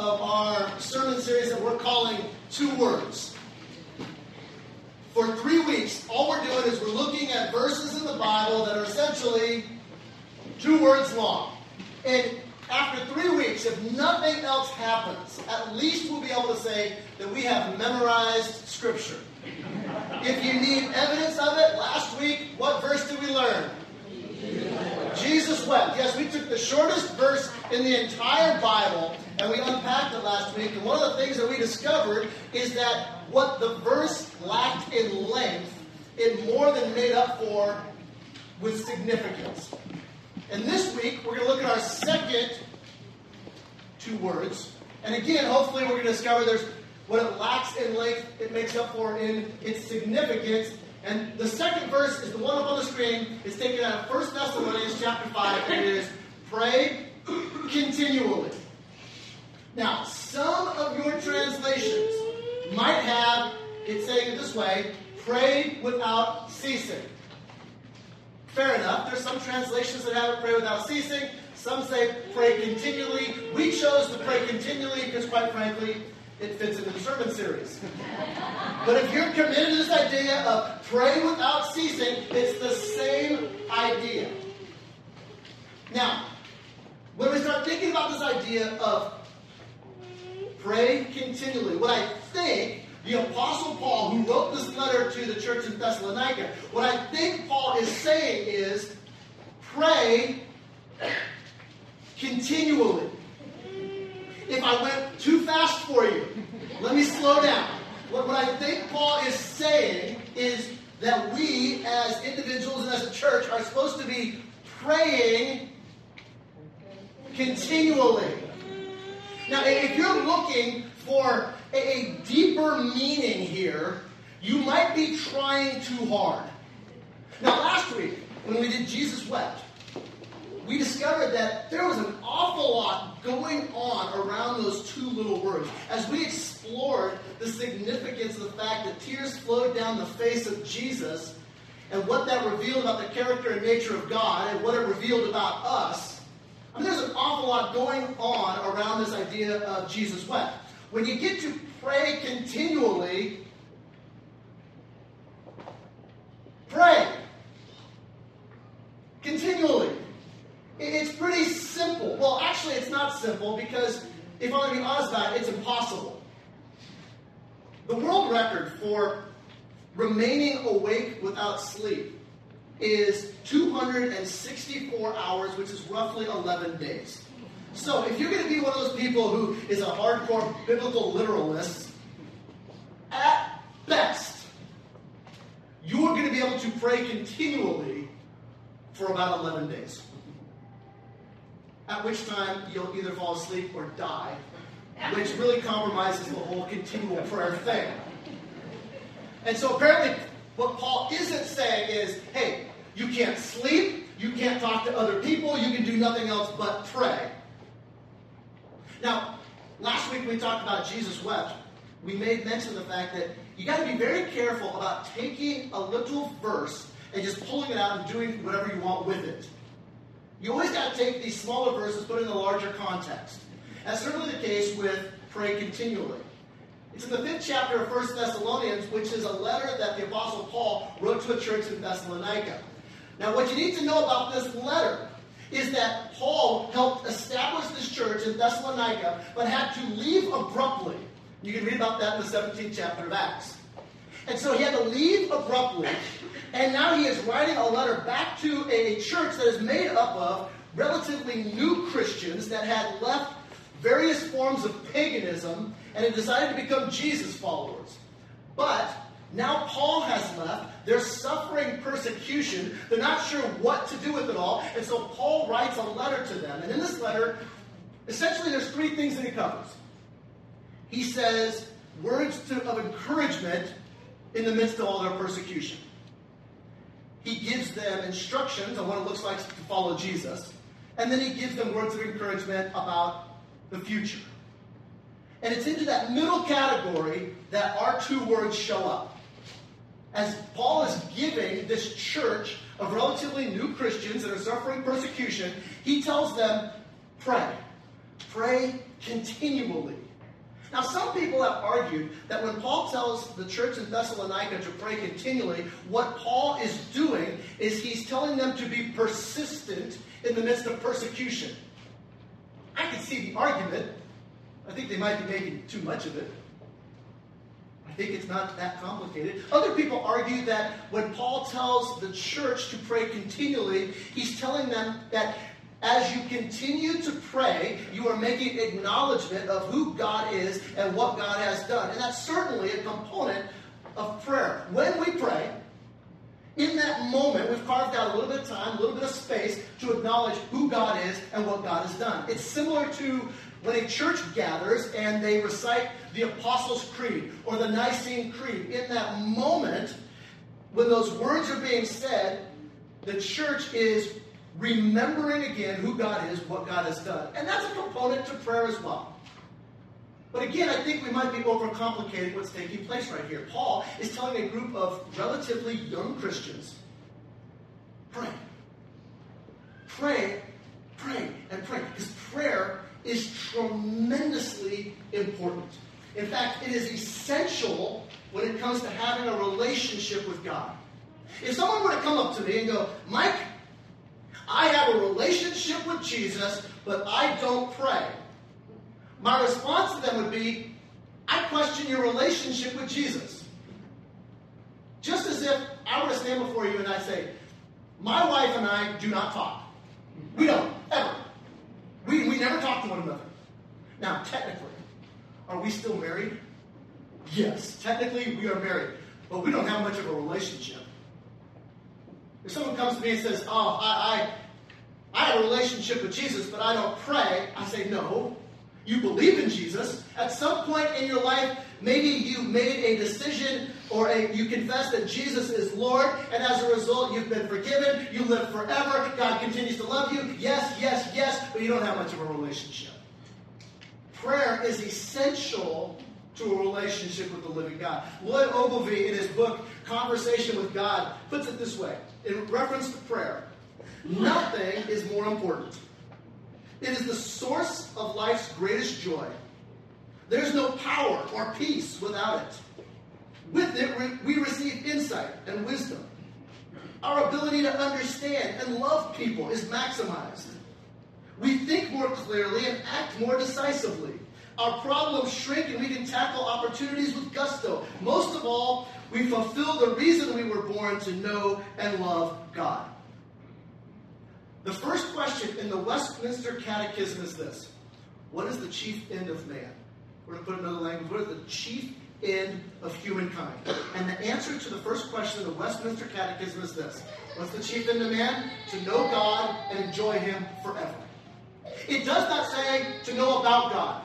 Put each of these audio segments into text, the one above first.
of our sermon series that we're calling 2 Words. For 3 weeks, all we're doing is we're looking at verses in the Bible that are essentially 2 words long. And after 3 weeks, if nothing else happens, at least we'll be able to say that we have memorized Scripture. If you need evidence of it, last week, what verse did we learn? Jesus wept. Yes, we took the shortest verse in the entire Bible and we unpacked it last week. And one of the things that we discovered is that what the verse lacked in length, it more than made up for with significance. And this week, we're going to look at our second 2 words. And again, hopefully we're going to discover there's what it lacks in length, it makes up for in its significance. And the second verse is the one up on the screen. It's taken out of 1 Thessalonians chapter 5, and it is, pray continually. Now, some of your translations might have it saying it this way, pray without ceasing. Fair enough. There's some translations that have it pray without ceasing. Some say pray continually. We chose to pray continually because, quite frankly, it fits into the sermon series. But if you're committed to this idea of pray without ceasing, it's the same idea. Now, when we start thinking about this idea of pray continually, what I think the Apostle Paul, who wrote this letter to the church in Thessalonica, what I think Paul is saying is pray continually. If I went too fast for you, let me slow down. What I think Paul is saying is that we as individuals and as a church are supposed to be praying continually. Now, if you're looking for a deeper meaning here, you might be trying too hard. Now, last week, when we did Jesus Wept, we discovered that there was an awful lot going on around those 2 little words. As we explored the significance of the fact that tears flowed down the face of Jesus and what that revealed about the character and nature of God and what it revealed about us, I mean, there's an awful lot going on around this idea of Jesus wept. When you get to pray continually, pray continually. It's pretty simple. Well, actually, it's not simple because, if I'm going to be honest about it, it's impossible. The world record for remaining awake without sleep is 264 hours, which is roughly 11 days. So, if you're going to be one of those people who is a hardcore biblical literalist, at best, you're going to be able to pray continually for about 11 days. At which time you'll either fall asleep or die, which really compromises the whole continual prayer thing. And so apparently what Paul isn't saying is, hey, you can't sleep, you can't talk to other people, you can do nothing else but pray. Now, last week we talked about Jesus wept. We made mention of the fact that you got to be very careful about taking a little verse and just pulling it out and doing whatever you want with it. You always got to take these smaller verses, put in a larger context. That's certainly the case with pray continually. It's in the 5th chapter of 1 Thessalonians, which is a letter that the Apostle Paul wrote to a church in Thessalonica. Now, what you need to know about this letter is that Paul helped establish this church in Thessalonica, but had to leave abruptly. You can read about that in the 17th chapter of Acts. And so he had to leave abruptly, and now he is writing a letter back to a church that is made up of relatively new Christians that had left various forms of paganism and had decided to become Jesus followers. But now Paul has left. They're suffering persecution. They're not sure what to do with it all. And so Paul writes a letter to them. And in this letter, essentially there's 3 things that he covers. He says words of encouragement in the midst of all their persecution. He gives them instructions on what it looks like to follow Jesus. And then he gives them words of encouragement about the future. And it's into that middle category that our 2 words show up. As Paul is giving this church of relatively new Christians that are suffering persecution, he tells them, pray. Pray continually. Now, some people have argued that when Paul tells the church in Thessalonica to pray continually, what Paul is doing is he's telling them to be persistent in the midst of persecution. I can see the argument. I think they might be making too much of it. I think it's not that complicated. Other people argue that when Paul tells the church to pray continually, he's telling them that as you continue to pray, you are making acknowledgement of who God is and what God has done. And that's certainly a component of prayer. When we pray, in that moment, we've carved out a little bit of time, a little bit of space to acknowledge who God is and what God has done. It's similar to when a church gathers and they recite the Apostles' Creed or the Nicene Creed. In that moment, when those words are being said, the church is remembering again who God is, what God has done. And that's a component to prayer as well. But again, I think we might be overcomplicating what's taking place right here. Paul is telling a group of relatively young Christians, pray. Pray, pray, and pray. Because prayer is tremendously important. In fact, it is essential when it comes to having a relationship with God. If someone were to come up to me and go, Mike, I have a relationship with Jesus, but I don't pray. My response to them would be, I question your relationship with Jesus. Just as if I were to stand before you and I say, my wife and I do not talk. We don't, ever. We never talk to one another. Now, technically, are we still married? Yes, technically we are married, but we don't have much of a relationship. If someone comes to me and says, oh, I have a relationship with Jesus, but I don't pray, I say, no, you believe in Jesus. At some point in your life, maybe you made a decision or you confess that Jesus is Lord, and as a result, you've been forgiven, you live forever, God continues to love you, yes, yes, yes, but you don't have much of a relationship. Prayer is essential to a relationship with the living God. Lloyd Ogilvie, in his book, Conversation with God, puts it this way, in reference to prayer: nothing is more important. It is the source of life's greatest joy. There's no power or peace without it. With it, we receive insight and wisdom. Our ability to understand and love people is maximized. We think more clearly and act more decisively. Our problems shrink and we can tackle opportunities with gusto. Most of all, we fulfill the reason we were born, to know and love God. The first question in the Westminster Catechism is this: what is the chief end of man? We're going to put another language. What is the chief end of humankind? And the answer to the first question in the Westminster Catechism is this: what's the chief end of man? To know God and enjoy Him forever. It does not say to know about God.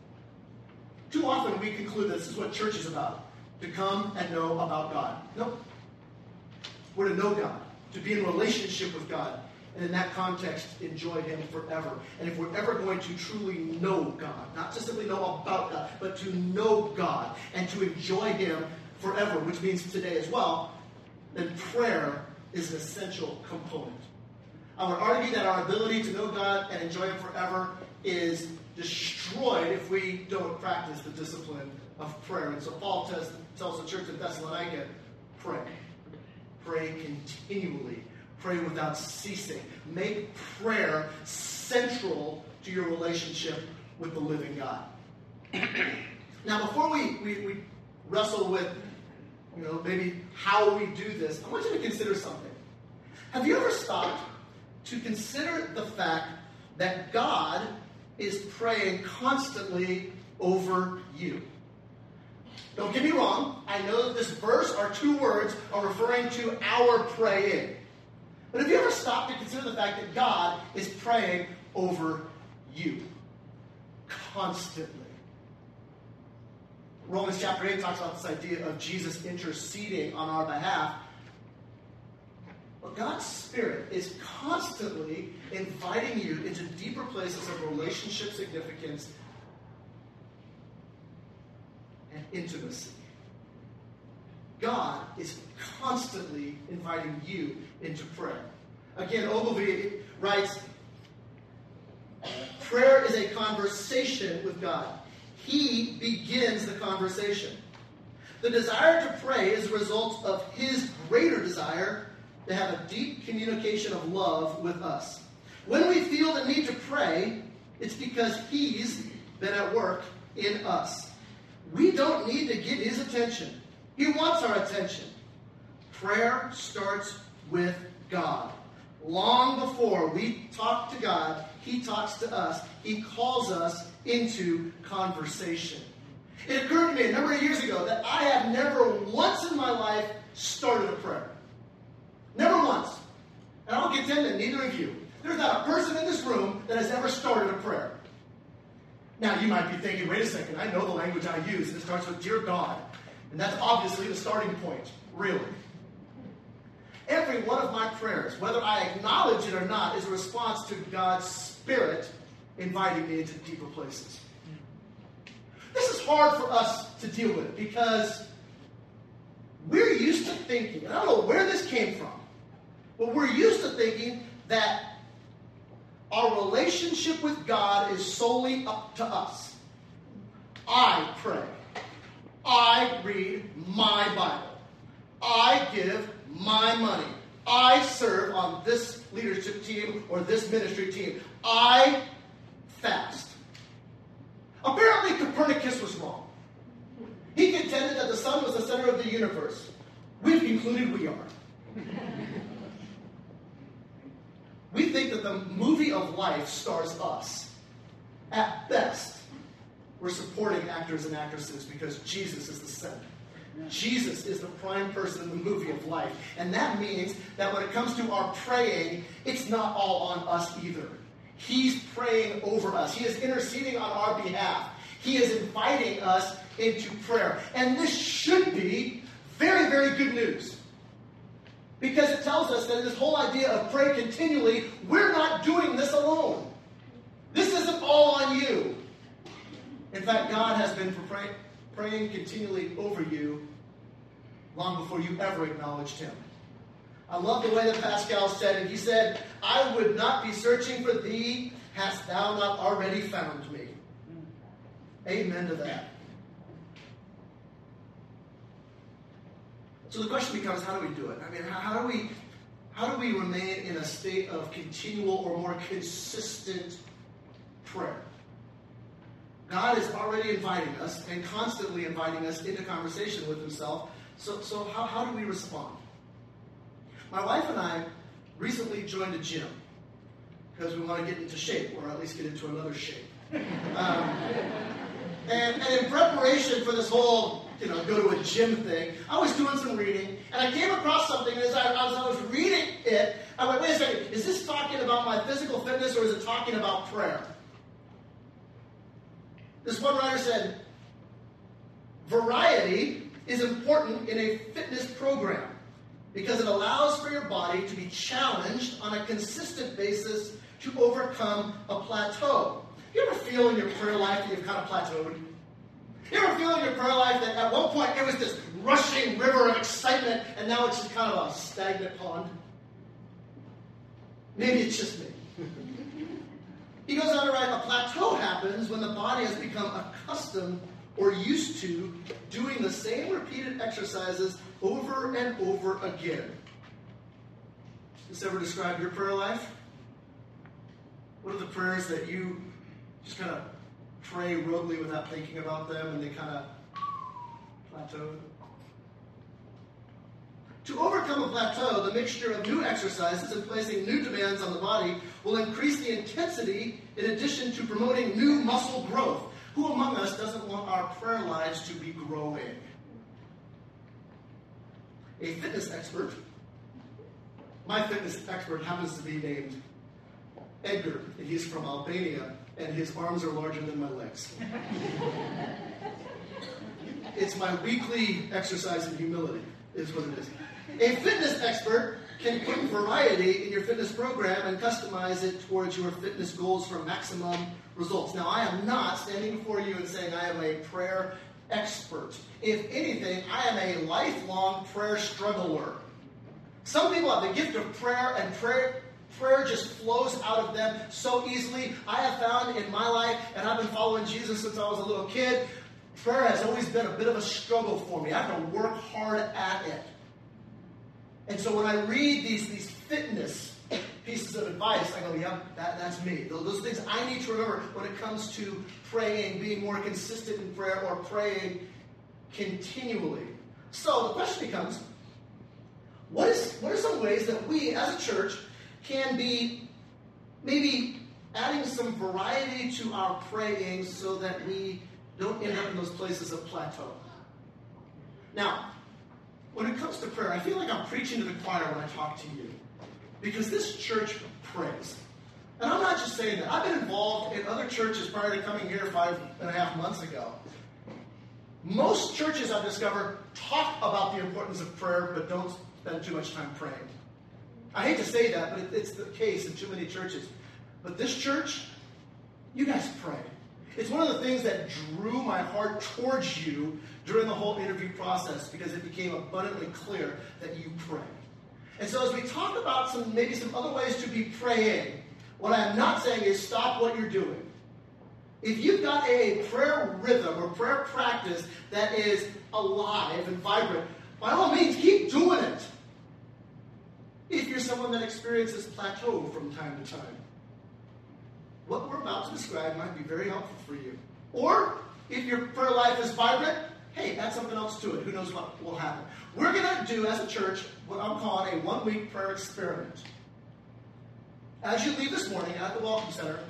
Too often we conclude this is what church is about: to come and know about God. Nope. We're to know God, to be in relationship with God, and in that context, enjoy Him forever. And if we're ever going to truly know God, not to simply know about God, but to know God and to enjoy Him forever, which means today as well, then prayer is an essential component. I would argue that our ability to know God and enjoy Him forever is destroyed if we don't practice the discipline of prayer. And so Paul tells the church in Thessalonica, pray. Pray continually. Pray without ceasing. Make prayer central to your relationship with the living God. Now, before we wrestle with, maybe how we do this, I want you to consider something. Have you ever stopped to consider the fact that God is praying constantly over you? Don't get me wrong. I know that this verse, our two words, are referring to our praying. But have you ever stopped to consider the fact that God is praying over you constantly? Romans chapter 8 talks about this idea of Jesus interceding on our behalf. But God's Spirit is constantly inviting you into deeper places of relationship significance and intimacy. God is constantly inviting you into prayer. Again, Ogilvie writes, prayer is a conversation with God. He begins the conversation. The desire to pray is a result of his greater desire to have a deep communication of love with us. When we feel the need to pray, it's because he's been at work in us. We don't need to get his attention. He wants our attention. Prayer starts with God. Long before we talk to God, he talks to us. He calls us into conversation. It occurred to me a number of years ago that I have never once in my life started a prayer. Never once. And I'll contend that neither of you. There's not a person in this room that has ever started a prayer. Now, you might be thinking, wait a second, I know the language I use, and it starts with Dear God. And that's obviously the starting point, really. Every one of my prayers, whether I acknowledge it or not, is a response to God's Spirit inviting me into deeper places. This is hard for us to deal with because we're used to thinking, and I don't know where this came from, but we're used to thinking that our relationship with God is solely up to us. I pray. I read my Bible. I give my money. I serve on this leadership team or this ministry team. I fast. Apparently Copernicus was wrong. He contended that the sun was the center of the universe. We've concluded we are. We think that the movie of life stars us. At best, we're supporting actors and actresses because Jesus is the center. Jesus is the prime person in the movie of life. And that means that when it comes to our praying, it's not all on us either. He's praying over us. He is interceding on our behalf. He is inviting us into prayer. And this should be very, very good news. Because it tells us that this whole idea of pray continually, we're not doing this alone. This isn't all on you. In fact, God has been praying continually over you long before you ever acknowledged him. I love the way that Pascal said it. He said, I would not be searching for thee, hast thou not already found me. Amen to that. So the question becomes, how do we do it? I mean, how do we remain in a state of continual or more consistent prayer? God is already inviting us and constantly inviting us into conversation with himself. So how do we respond? My wife and I recently joined a gym because we want to get into shape, or at least get into another shape. And in preparation for this whole, go to a gym thing, I was doing some reading, and I came across something, and as I was reading it, I went, wait a second, is this talking about my physical fitness, or is it talking about prayer? This one writer said, variety is important in a fitness program because it allows for your body to be challenged on a consistent basis to overcome a plateau. You ever feel in your prayer life that you've kind of plateaued? You ever feel in your prayer life that at one point it was this rushing river of excitement and now it's just kind of a stagnant pond? Maybe it's just me. He goes on to write, a plateau happens when the body has become accustomed or used to doing the same repeated exercises over and over again. Does this ever describe your prayer life? What are the prayers that you just kind of pray roguely without thinking about them and they kind of plateau? To overcome a plateau, the mixture of new exercises and placing new demands on the body will increase the intensity in addition to promoting new muscle growth. Who among us doesn't want our prayer lives to be growing? A fitness expert, my fitness expert happens to be named Edgar, and he's from Albania, and his arms are larger than my legs. It's my weekly exercise in humility, is what it is. A fitness expert can put variety in your fitness program and customize it towards your fitness goals for maximum results. Now, I am not standing before you and saying I am a prayer expert. If anything, I am a lifelong prayer struggler. Some people have the gift of prayer and prayer prayer just flows out of them so easily. I have found in my life, and I've been following Jesus since I was a little kid, prayer has always been a bit of a struggle for me. I have to work hard at it. And so when I read these fitness pieces of advice, I go, yeah, that's me. Those things I need to remember when it comes to praying, being more consistent in prayer, or praying continually. So the question becomes, what are some ways that we as a church can be maybe adding some variety to our praying so that we don't end up in those places of plateau? Now, when it comes to prayer, I feel like I'm preaching to the choir when I talk to you, because this church prays. And I'm not just saying that. I've been involved in other churches prior to coming here 5.5 months ago. Most churches, I've discovered, talk about the importance of prayer, but don't spend too much time praying. I hate to say that, but it's the case in too many churches. But this church, you guys pray. It's one of the things that drew my heart towards you during the whole interview process, because it became abundantly clear that you pray. And so as we talk about maybe some other ways to be praying, what I'm not saying is stop what you're doing. If you've got a prayer rhythm or prayer practice that is alive and vibrant, by all means, keep doing it. If you're someone that experiences plateau from time to time, what we're about to describe might be very helpful for you. Or, if your prayer life is vibrant, hey, add something else to it. Who knows what will happen. We're going to do, as a church, what I'm calling a 1-week prayer experiment. As you leave this morning at the Welcome Center,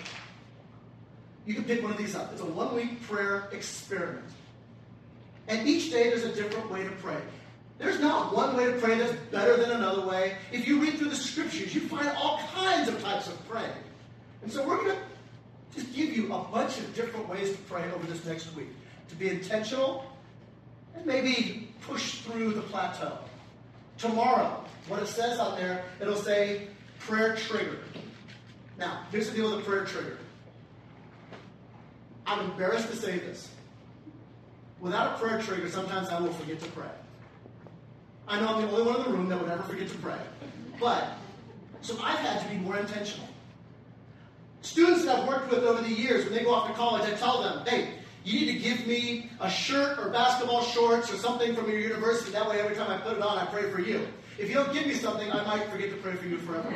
you can pick one of these up. It's a 1-week prayer experiment. And each day there's a different way to pray. There's not one way to pray that's better than another way. If you read through the scriptures, you find all kinds of types of praying. And so we're going to just give you a bunch of different ways to pray over this next week. To be intentional and maybe push through the plateau. Tomorrow, what it says on there, it'll say prayer trigger. Now, here's the deal with the prayer trigger. I'm embarrassed to say this. Without a prayer trigger, sometimes I will forget to pray. I know I'm the only one in the room that would ever forget to pray. So I've had to be more intentional. Students that I've worked with over the years, when they go off to college, I tell them, hey, you need to give me a shirt or basketball shorts or something from your university. That way, every time I put it on, I pray for you. If you don't give me something, I might forget to pray for you forever.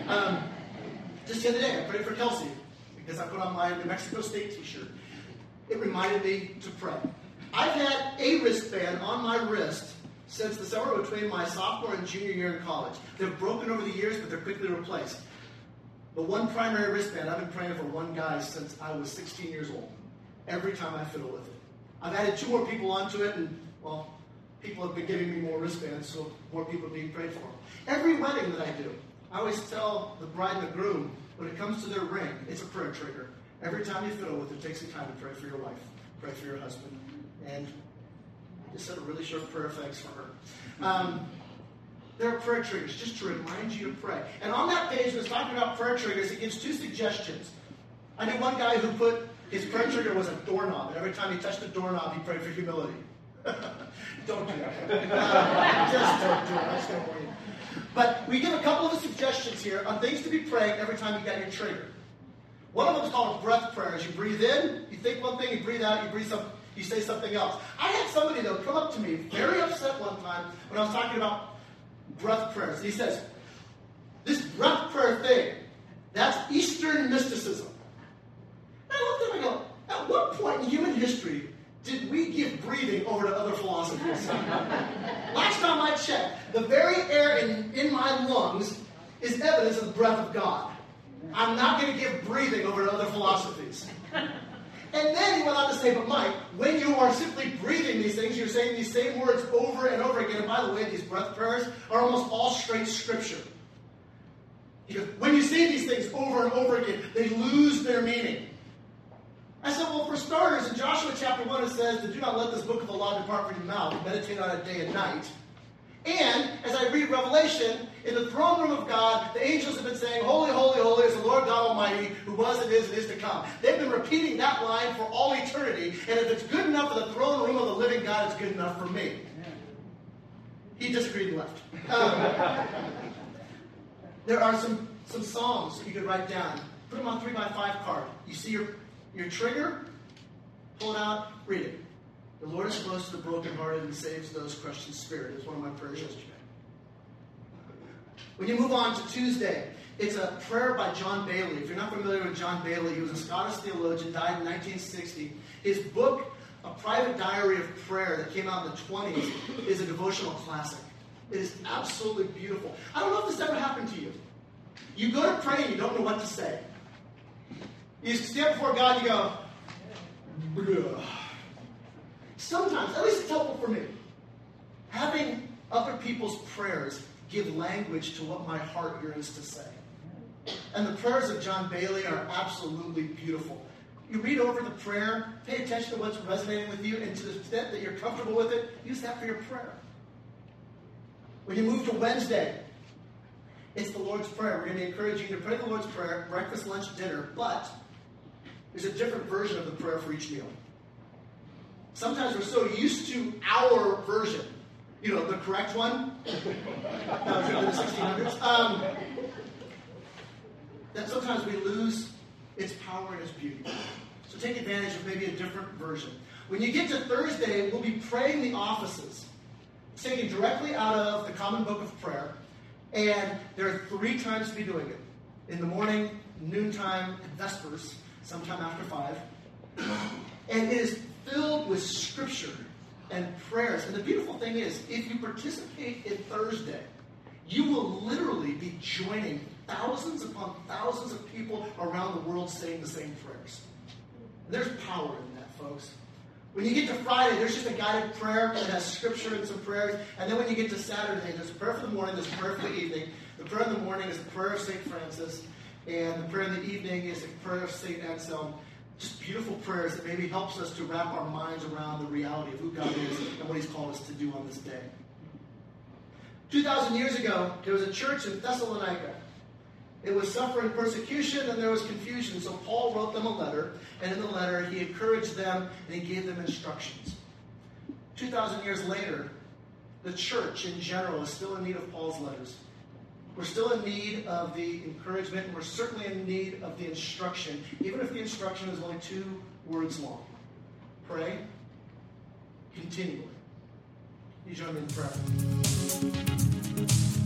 Just the other day, I prayed for Kelsey because I put on my New Mexico State t-shirt. It reminded me to pray. I've had a wristband on my wrist since the summer between my sophomore and junior year in college. They've broken over the years, but they're quickly replaced. The one primary wristband, I've been praying for one guy since I was 16 years old. Every time I fiddle with it. I've added 2 more people onto it, and, well, people have been giving me more wristbands, so more people are being prayed for. Every wedding that I do, I always tell the bride and the groom, when it comes to their ring, it's a prayer trigger. Every time you fiddle with it, take some time to pray for your wife, pray for your husband, and I just said a really short prayer thanks for her. There are prayer triggers, just to remind you to pray. And on that page, when it's talking about prayer triggers, it gives 2 suggestions. I knew one guy who put his prayer trigger was a doorknob, and every time he touched the doorknob, he prayed for humility. Don't do that. Just don't do it. I just don't want you. But we give a couple of suggestions here on things to be praying every time you got your trigger. One of them is called a breath prayer. As you breathe in, you think one thing, you breathe out, you say something else. I had somebody, though, come up to me, very upset one time, when I was talking about breath prayers. He says, this breath prayer thing, that's Eastern mysticism. And I looked at him and I go, at what point in human history did we give breathing over to other philosophies? Last time I checked, the very air in my lungs is evidence of the breath of God. I'm not going to give breathing over to other philosophies. And then he went on to say, but Mike, when you are simply breathing these things, you're saying these same words over and over again. And by the way, these breath prayers are almost all straight scripture. He goes, when you say these things over and over again, they lose their meaning. I said, well, for starters, in Joshua chapter 1, it says, do not let this book of the law depart from your mouth. Meditate on it day and night. And, as I read Revelation, in the throne room of God, the angels have been saying, holy, holy, holy is the Lord God Almighty, who was and is to come. They've been repeating that line for all eternity, and if it's good enough for the throne room of the living God, it's good enough for me. He disagreed and left. There are some some songs that you could write down. Put them on 3x5 card. You see your trigger, pull it out, read it. The Lord is close to the brokenhearted and saves those crushed in spirit. It's one of my prayers yesterday. When you move on to Tuesday, it's a prayer by John Bailey. If you're not familiar with John Bailey, he was a Scottish theologian, died in 1960. His book, A Private Diary of Prayer, that came out in the 20s, is a devotional classic. It is absolutely beautiful. I don't know if this ever happened to you. You go to pray and you don't know what to say. You stand before God and you go, bleh. Sometimes, at least it's helpful for me, having other people's prayers give language to what my heart yearns to say. And the prayers of John Bailey are absolutely beautiful. You read over the prayer, pay attention to what's resonating with you, and to the extent that you're comfortable with it, use that for your prayer. When you move to Wednesday, it's the Lord's Prayer. We're going to encourage you to pray the Lord's Prayer, breakfast, lunch, dinner, but there's a different version of the prayer for each meal. Sometimes we're so used to our version. You know, the correct one. That was written in the 1600s. That sometimes we lose its power and its beauty. So take advantage of maybe a different version. When you get to Thursday, we'll be praying the offices. It's taken directly out of the Common Book of Prayer. And there are 3 times to be doing it. In the morning, noontime, and vespers, sometime after 5. And it is filled with scripture and prayers. And the beautiful thing is, if you participate in Thursday, you will literally be joining thousands upon thousands of people around the world saying the same prayers. And there's power in that, folks. When you get to Friday, there's just a guided prayer that has scripture and some prayers. And then when you get to Saturday, there's a prayer for the morning, there's a prayer for the evening. The prayer in the morning is the prayer of St. Francis. And the prayer in the evening is the prayer of St. Anselm. Just beautiful prayers that maybe helps us to wrap our minds around the reality of who God is and what He's called us to do on this day. 2,000 years ago, there was a church in Thessalonica. It was suffering persecution and there was confusion. So Paul wrote them a letter, and in the letter he encouraged them and he gave them instructions. 2,000 years later, the church in general is still in need of Paul's letters. We're still in need of the encouragement, and we're certainly in need of the instruction, even if the instruction is only 2 words long. Pray continually. You join me in prayer.